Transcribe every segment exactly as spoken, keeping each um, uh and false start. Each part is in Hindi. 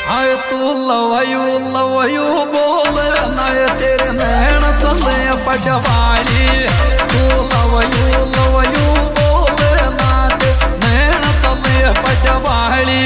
हाय तू लवयू लवयू बोले नए तेरे नैन चले पटवाली। तू लवयू लवयू बोले ना ते नैन चले पटवाली।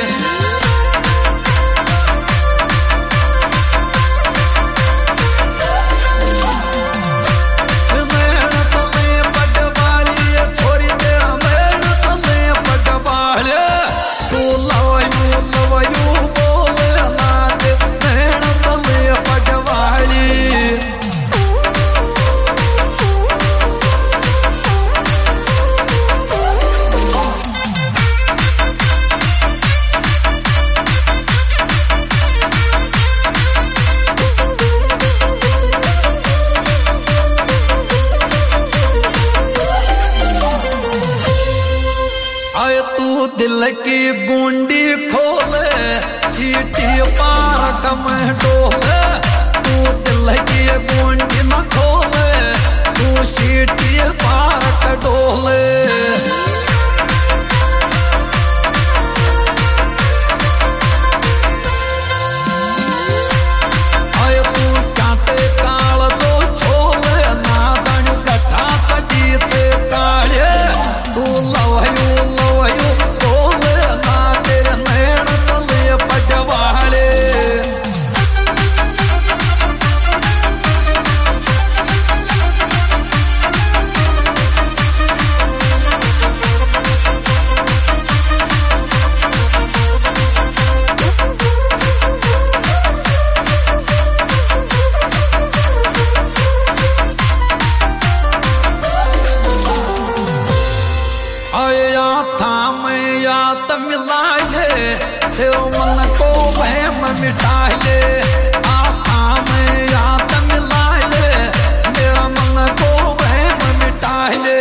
आए तू दिल की गुंडी खोले चीटी पार में डोले। तू दिल की गुंडी न खोले तू चीटी पार डोले। आए तू कांटे काल दो छोले ना जानू गठा सटी थे काले। तू लवयू तेरे मन को वहम मिटा ले। आँखा में याद मिला ले मेरा मन को वहम मिटा ले।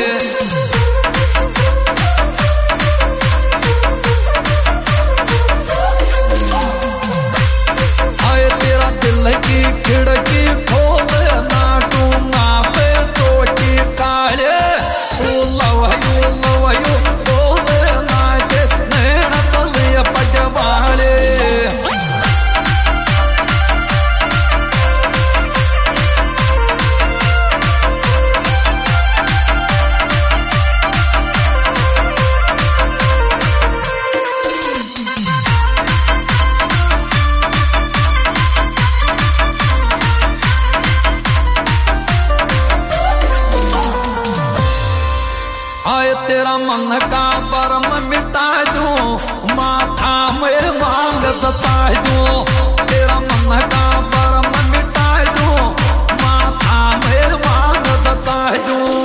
आए तेरा दिल की खिड़की खोले ना डूंगा पे चोटी काले। तू लवयू लवयू बोले ना के नैन चले पटवाले। आए तेरा मन का परम मिटा दूं माथा में मांग सता दूं। तेरा मन का परम मिटा दूं माथा में मांग सता दूं।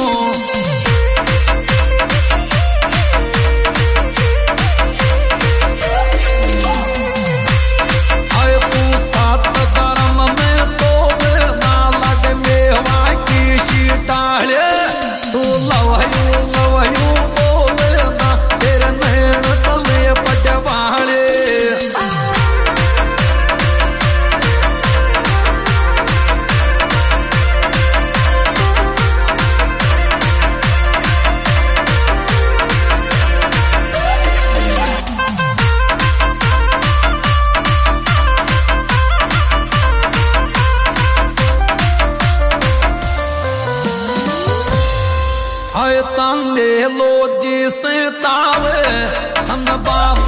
आए तू सात धर्म में तोले ना लगे मेवा की शीटाले। तू लवयू लवयू बोले ना तेरे नैन चले पटवाले। हाय चांदे लो जी से तावे हम बाप